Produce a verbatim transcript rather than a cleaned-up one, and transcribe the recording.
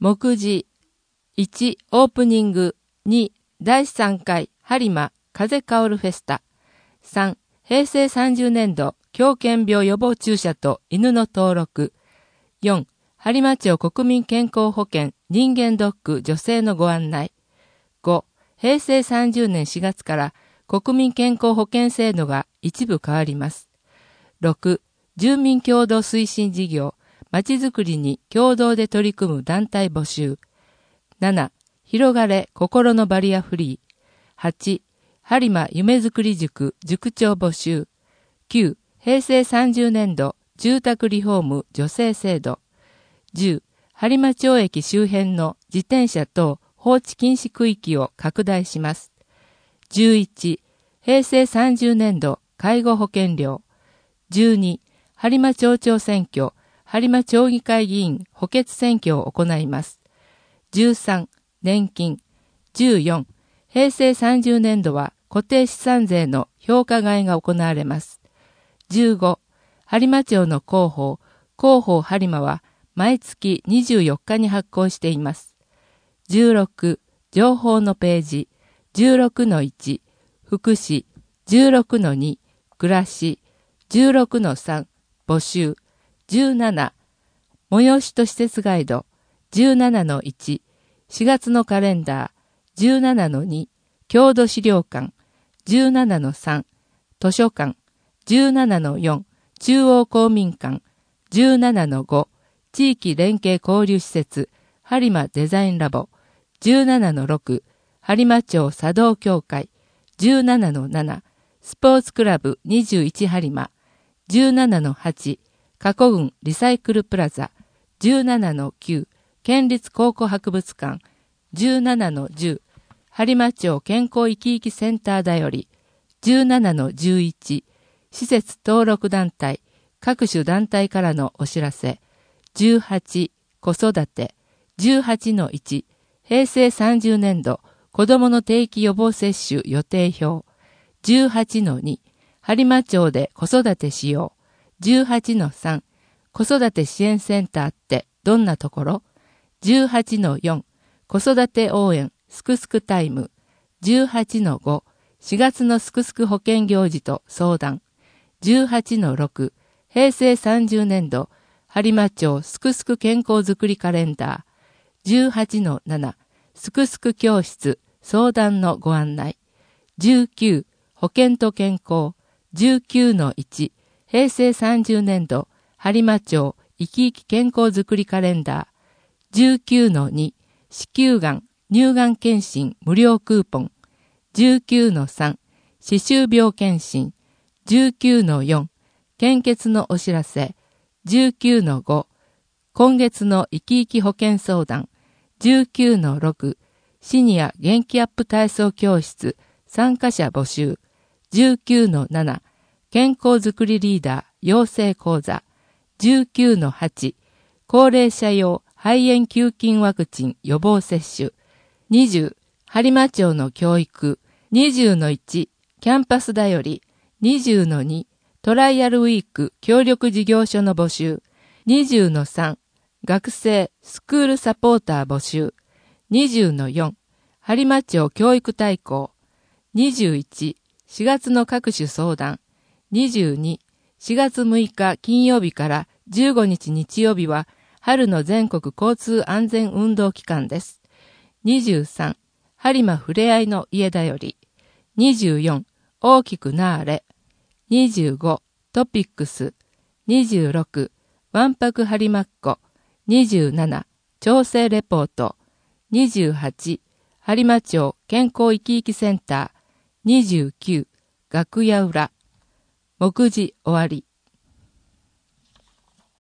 目次いちオープニング、にだいさんかい播磨風香るフェスタ、さんへいせいさんじゅうねんど狂犬病予防注射と犬の登録、よん播磨町国民健康保険人間ドック女性のご案内、ごへいせいさんじゅうねんしがつから国民健康保険制度が一部変わります。ろく住民共同推進事業まちづくりに共同で取り組む団体募集、なな広がれ心のバリアフリー、はち播磨夢づくり塾塾長募集、きゅうへいせいさんじゅうねんど住宅リフォーム助成制度、じゅう播磨町駅周辺の自転車等放置禁止区域を拡大します。じゅういちへいせいさんじゅうねんど介護保険料、じゅうに播磨町長選挙播磨町議会議員補欠選挙を行います。じゅうさん年金、じゅうよんへいせいさんじゅうねんどは固定資産税の評価外が行われます。じゅうご播磨町の広報広報播磨は毎月にじゅうよっかに発行しています。じゅうろく情報のページ、じゅうろくのいち福祉、じゅうろくのに暮らし、じゅうろくのさん募集、じゅうなな催しと施設ガイド、じゅうななのいちしがつのカレンダー、じゅうななのに郷土資料館、じゅうななのさん図書館、じゅうななのよん中央公民館、じゅうななのご地域連携交流施設播磨デザインラボ、じゅうななのろく播磨町茶道協会、じゅうななのななスポーツクラブにじゅういち播磨、じゅうななのはち加古郡リサイクルプラザ、じゅうななのきゅう県立考古博物館、じゅうななのじゅう播磨町健康生き生きセンターだより、じゅうななのじゅういち施設登録団体各種団体からのお知らせ、じゅうはち子育て、じゅうはちのいちへいせいさんじゅうねんど子どもの定期予防接種予定表、じゅうはちのに播磨町で子育てしよう、じゅうはちのさん子育て支援センターってどんなところ、じゅうはちのよん子育て応援すくすくタイム、じゅうはちのごしがつのすくすく保険行事と相談、じゅうはちのろくへいせいさんじゅうねんど播磨町すくすく健康づくりカレンダー、じゅうはちのななすくすく教室相談のご案内、じゅうきゅう保健と健康、じゅうきゅうのいちへいせいさんじゅうねんど播磨町生き生き健康づくりカレンダー、じゅうきゅうのに子宮がん乳がん検診無料クーポン、じゅうきゅうのさん歯周病検診、じゅうきゅうのよん献血のお知らせ、じゅうきゅうのご今月の生き生き保険相談、じゅうきゅうのろくシニア元気アップ体操教室参加者募集、じゅうきゅうのなな健康づくりリーダー養成講座、じゅうきゅうのはち高齢者用肺炎球菌ワクチン予防接種、にじゅう播磨町の教育、にじゅうのいちキャンパスだより、にじゅうのにトライアルウィーク協力事業所の募集、にじゅうのさん学生スクールサポーター募集、にじゅうのよん播磨町教育大綱、にじゅういちしがつの各種相談、にじゅうにしがつむいか金曜日からじゅうごにち日曜日は春の全国交通安全運動期間です。にじゅうさん播磨ふれあいの家だより、にじゅうよん大きくなーれ、にじゅうごトピックス、にじゅうろくわんぱく播磨っ子、にじゅうなな調整レポート、にじゅうはち播磨町健康生き生きセンター、にじゅうきゅう楽屋裏。目次終わり。